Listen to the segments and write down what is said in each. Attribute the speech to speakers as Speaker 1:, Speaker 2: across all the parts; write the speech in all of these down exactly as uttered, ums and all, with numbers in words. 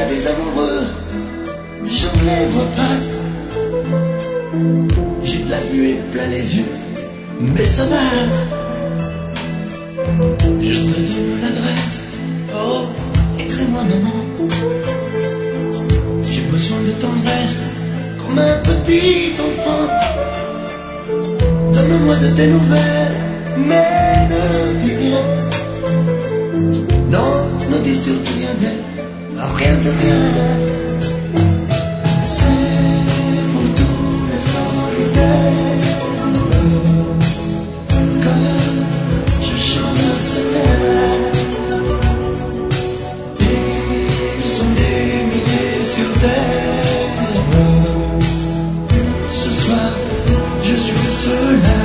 Speaker 1: des amoureux, je ne les vois pas. J'ai de la buée plein les yeux, mais ça va. Je te donne l'adresse, oh, écris-moi maman. J'ai besoin de tendresse, comme un petit enfant. Donne-moi de tes nouvelles, mais ne dis rien. Non, ne dis surtout rien d'elle, rien de rien. C'est pour tous les solitaires que je chante cette air. Ils sont des milliers sur terre. Ce soir, je suis le seul là.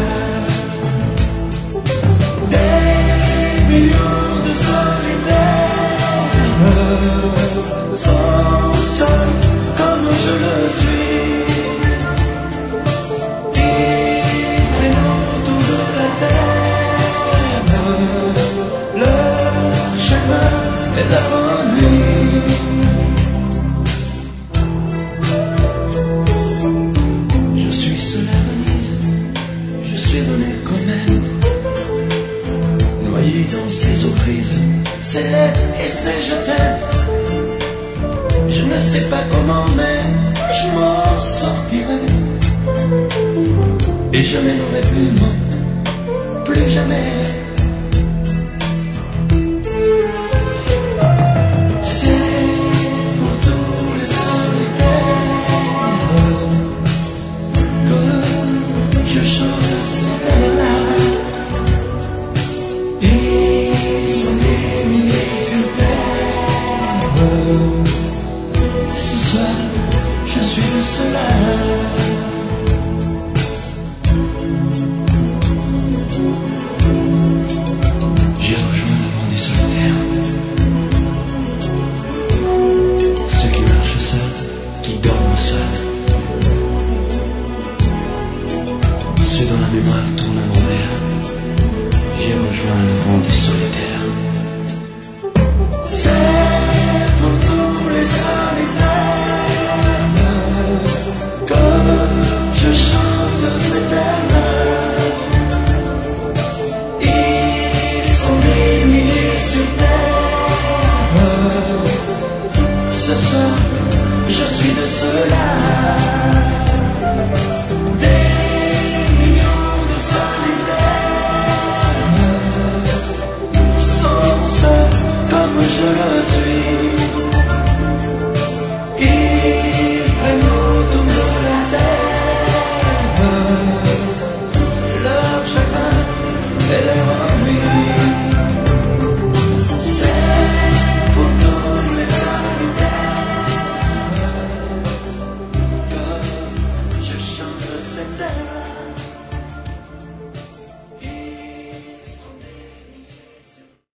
Speaker 1: Des millions de solitaires sont seuls comme je le suis. Ils traînent autour de la terre leur chagrin et leur ennui. Je suis seul à Venise, je suis venu quand même, noyé dans ces eaux grises, ces lettres et ces je t'aime. Je ne sais pas comment, mais je m'en sortirai. Et jamais n'aurai plus, non, plus jamais.